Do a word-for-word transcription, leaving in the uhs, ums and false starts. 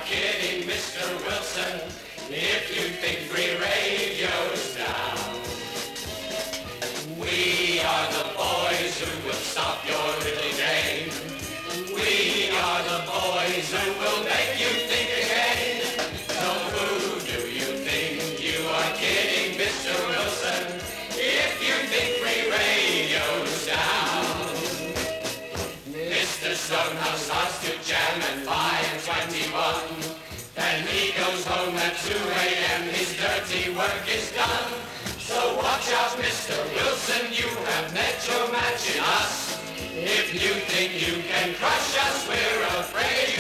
kidding, Mister Wilson, if you think free radio's down. We are the boys who will stop your little game. We are the boys who will make you think again. So who do you think you are kidding, Mister Wilson, if you think free radio's down? Mister Stonehouse starts to jam at five twenty-one. Then he goes home at two a.m. His dirty work is done. So watch out, Mister Wilson, you have met your match in us. If you think you can crush us, we're afraid